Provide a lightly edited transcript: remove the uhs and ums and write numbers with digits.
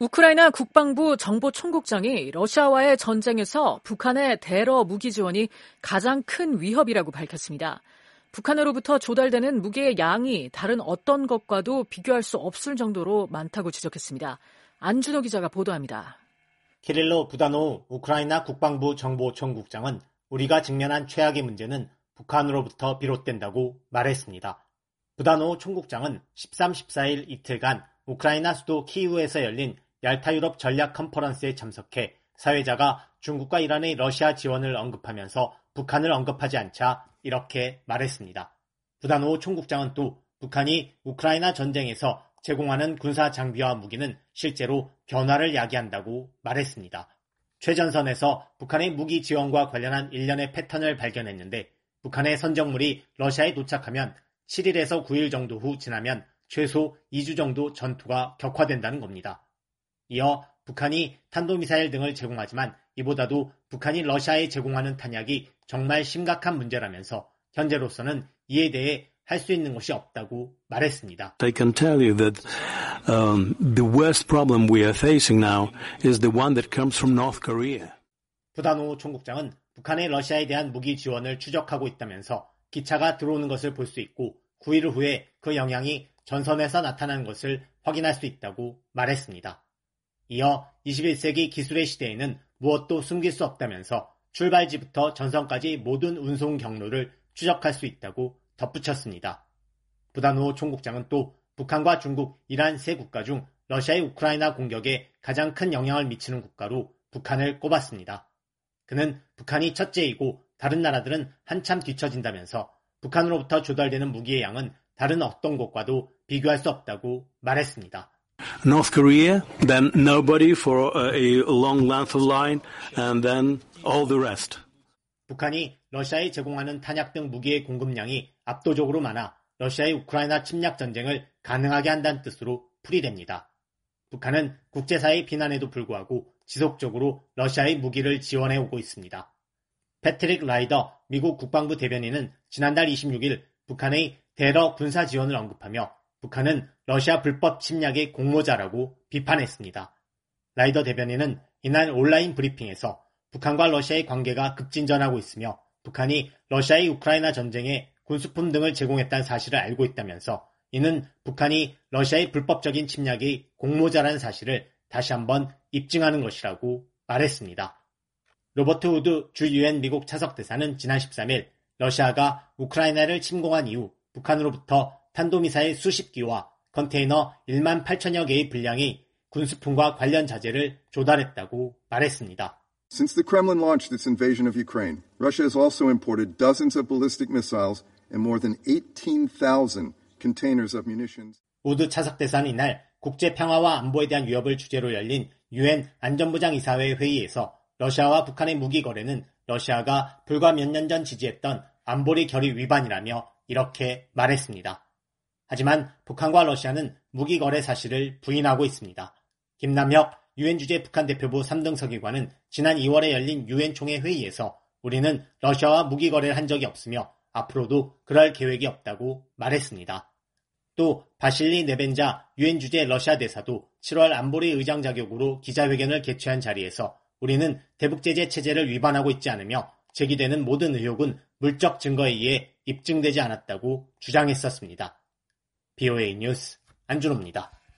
우크라이나 국방부 정보총국장이 러시아와의 전쟁에서 북한의 대러 무기 지원이 가장 큰 위협이라고 밝혔습니다. 북한으로부터 조달되는 무기의 양이 다른 어떤 것과도 비교할 수 없을 정도로 많다고 지적했습니다. 안준호 기자가 보도합니다. 키릴로 부다노우 우크라이나 국방부 정보총국장은 우리가 직면한 최악의 문제는 북한으로부터 비롯된다고 말했습니다. 부다노우 총국장은 13, 14일 이틀간 우크라이나 수도 키이우에서 열린 얄타 유럽 전략 컨퍼런스에 참석해 사회자가 중국과 이란의 러시아 지원을 언급하면서 북한을 언급하지 않자 이렇게 말했습니다. 부다노우 총국장은 또 북한이 우크라이나 전쟁에서 제공하는 군사 장비와 무기는 실제로 변화를 야기한다고 말했습니다. 최전선에서 북한의 무기 지원과 관련한 일련의 패턴을 발견했는데 북한의 선정물이 러시아에 도착하면 7일에서 9일 정도 후 지나면 최소 2주 정도 전투가 격화된다는 겁니다. 이어 북한이 탄도미사일 등을 제공하지만 이보다도 북한이 러시아에 제공하는 탄약이 정말 심각한 문제라면서 현재로서는 이에 대해 할 수 있는 것이 없다고 말했습니다. I can tell you that the worst problem we are facing now is the one that comes from North Korea. 부다노우 총국장은 북한의 러시아에 대한 무기 지원을 추적하고 있다면서 기차가 들어오는 것을 볼 수 있고 9일 후에 그 영향이 전선에서 나타나는 것을 확인할 수 있다고 말했습니다. 이어 21세기 기술의 시대에는 무엇도 숨길 수 없다면서 출발지부터 전선까지 모든 운송 경로를 추적할 수 있다고 덧붙였습니다. 부다노우 총국장은 또 북한과 중국, 이란 세 국가 중 러시아의 우크라이나 공격에 가장 큰 영향을 미치는 국가로 북한을 꼽았습니다. 그는 북한이 첫째이고 다른 나라들은 한참 뒤처진다면서 북한으로부터 조달되는 무기의 양은 다른 어떤 곳과도 비교할 수 없다고 말했습니다. North Korea, then nobody for a long length of line, and then all the rest. 북한이 러시아에 제공하는 탄약 등 무기의 공급량이 압도적으로 많아 러시아의 우크라이나 침략 전쟁을 가능하게 한다는 뜻으로 풀이됩니다. 북한은 국제사회의 비난에도 불구하고 지속적으로 러시아의 무기를 지원해오고 있습니다. 패트릭 라이더 미국 국방부 대변인은 지난달 26일 북한의 대러 군사 지원을 언급하며 북한은 러시아 불법 침략의 공모자라고 비판했습니다. 라이더 대변인은 이날 온라인 브리핑에서 북한과 러시아의 관계가 급진전하고 있으며 북한이 러시아의 우크라이나 전쟁에 군수품 등을 제공했다는 사실을 알고 있다면서 이는 북한이 러시아의 불법적인 침략의 공모자라는 사실을 다시 한번 입증하는 것이라고 말했습니다. 로버트 우드 주 유엔 미국 차석대사는 지난 13일 러시아가 우크라이나를 침공한 이후 북한으로부터 탄도미사일 수십 기와 컨테이너 1만 8천여 개의 분량의 군수품과 관련 자재를 조달했다고 말했습니다. Since the Kremlin launched its invasion of Ukraine, Russia has also imported dozens of ballistic missiles and more than 18,000 containers of munitions. 우드 차석대사는 이날 국제평화와 안보에 대한 위협을 주제로 열린 유엔 안전보장 이사회 회의에서 러시아와 북한의 무기 거래는 러시아가 불과 몇 년 전 지지했던 안보리 결의 위반이라며 이렇게 말했습니다. 하지만 북한과 러시아는 무기 거래 사실을 부인하고 있습니다. 김남혁 유엔 주재 북한 대표부 3등 서기관은 지난 2월에 열린 유엔 총회 회의에서 우리는 러시아와 무기 거래를 한 적이 없으며 앞으로도 그럴 계획이 없다고 말했습니다. 또 바실리 네벤자 유엔 주재 러시아 대사도 7월 안보리 의장 자격으로 기자회견을 개최한 자리에서 우리는 대북제재 체제를 위반하고 있지 않으며 제기되는 모든 의혹은 물적 증거에 의해 입증되지 않았다고 주장했었습니다. BOA 뉴스 안준호입니다.